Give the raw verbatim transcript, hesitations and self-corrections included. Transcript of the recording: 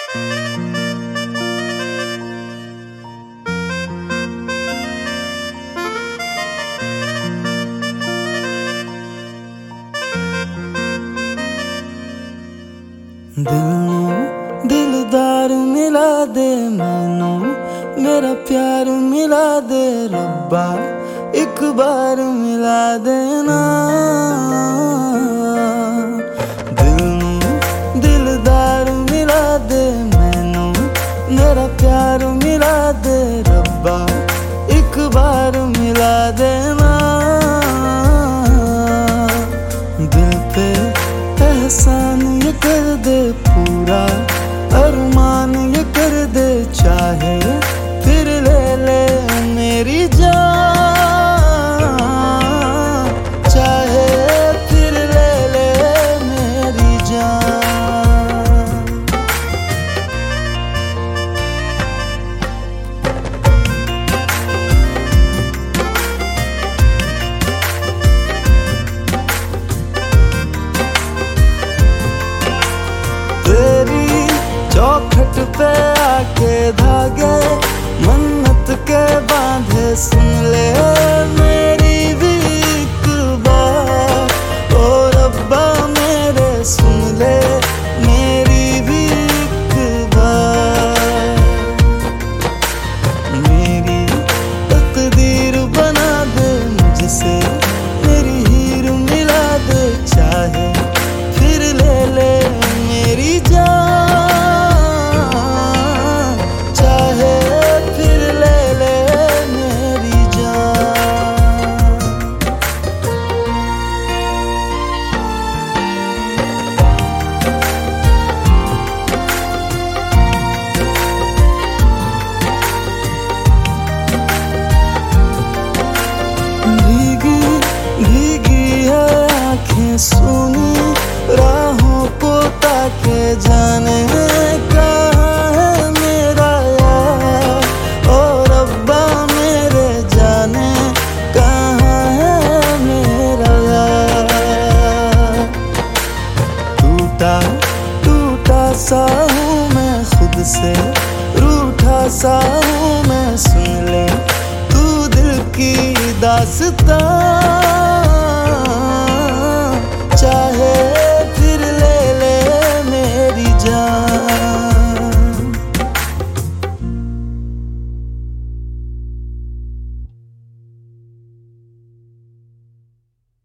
दिल नू दिलदार मिला दे, मैनू मेरा प्यार मिला दे रब्बा, एक बार मिला देना। दिल नू दिलदार मिला दे, मैनू मेरा प्यार मिला दे रब्बा, एक बार मिला देना। दिल पे एहसान ये कर दे पूरा, अरमान ये कर दे, चाहे फिर ले ले मेरी जान, चाहे फिर ले ले मेरी जान। तेरी चौखट पे आके धागे मन्नत के बांधे, सुन ले मेरी भी एक बार, ओ रब्बा मेरे सुन ले मेरी भी एक बार। मेरी तकदीर बना दे मुझसे, मेरी हीर मिला दे, चाहे फिर ले ले मेरी जान, चाहे फिर ले ले मेरी जान। भीगी भीगी है आँखें सुनी, राहों को ताके जाने कहाँ है मेरा यार, ओ रब्बा मेरे जाने कहाँ है मेरा यार। टूटा टूटा सा हूँ मैं खुद से, रूठा सा हूँ मैं, सुन ले तू दिल की दास्तां।